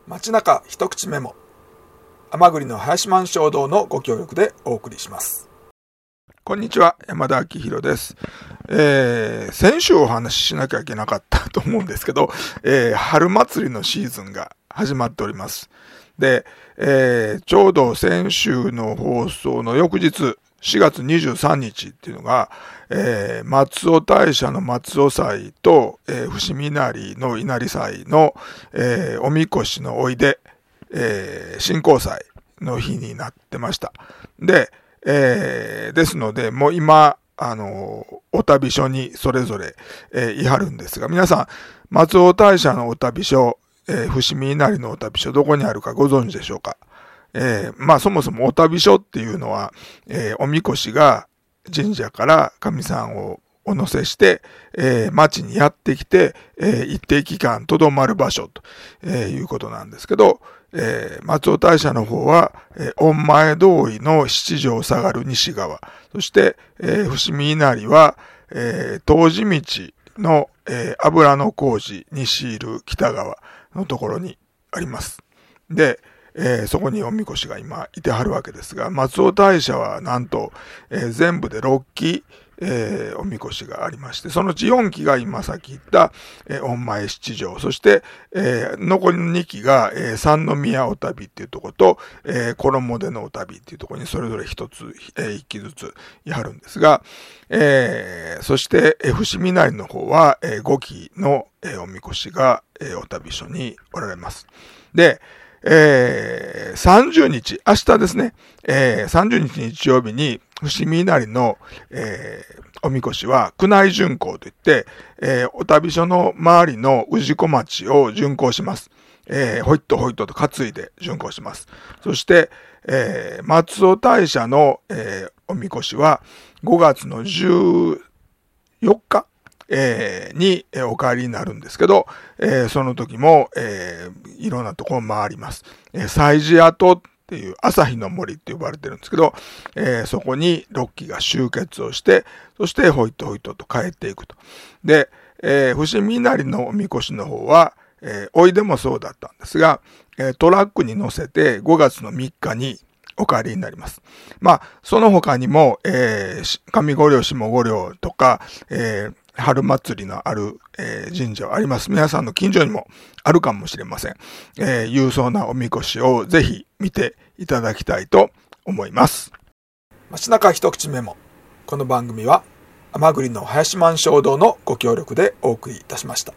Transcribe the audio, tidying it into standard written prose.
街中一口メモ、甘栗の林満衝動のご協力でお送りします。こんにちは、山田明宏です。先週お話ししなきゃいけなかったと思うんですけど、春祭りのシーズンが始まっております。で、ちょうど先週の放送の翌日、4月23日っていうのが、松尾大社の松尾祭と、伏見稲荷の稲荷祭の、おみこしのおいで、神幸祭の日になってました。で、ですので、もう今、お旅所にそれぞれ、いはるんですが、皆さん、松尾大社のお旅所、伏見稲荷のお旅所、どこにあるかご存知でしょうか。そもそもお旅所っていうのは、おみこしが神社から神さんをお乗せして、町にやってきて、一定期間とどまる場所と、いうことなんですけど、松尾大社の方は、御前通りの七条下がる西側、そして、伏見稲荷は、東寺道の、油の工事西入る北側のところにあります。で、そこにおみこしが今いてはるわけですが、松尾大社はなんと、全部で6基、おみこしがありまして、そのうち4基が今さっき言った、御前七条、そして、残りの2基が、三宮お旅っていうところと、衣出のお旅っていうところにそれぞれ1基ずつやはるんですが、そして、伏見稲荷の方は、5基の、おみこしが、お旅所におられます。で、30日、明日ですね、30日日曜日に、伏見稲荷の、おみこしは、宮内巡行といって、お旅所の周りの氏子町を巡行します。ほいっとほいっとと担いで巡行します。そして、松尾大社の、おみこしは、5月の14日、にお帰りになるんですけど、その時も、いろんなところを回ります。祭事跡っていう朝日の森って呼ばれてるんですけど、そこに6基が集結をして、そしてほいとほいとと帰っていくと。で、伏見稲荷のおみこしの方は、おいでもそうだったんですが、トラックに乗せて5月の3日にお帰りになります。その他にも、上五稜、下五稜とか、春祭りのある、神社はあります。皆さんの近所にもあるかもしれません。勇壮なおみこしをぜひ見ていただきたいと思います。街中一口メモ。この番組は甘栗の林満衝動のご協力でお送りいたしました。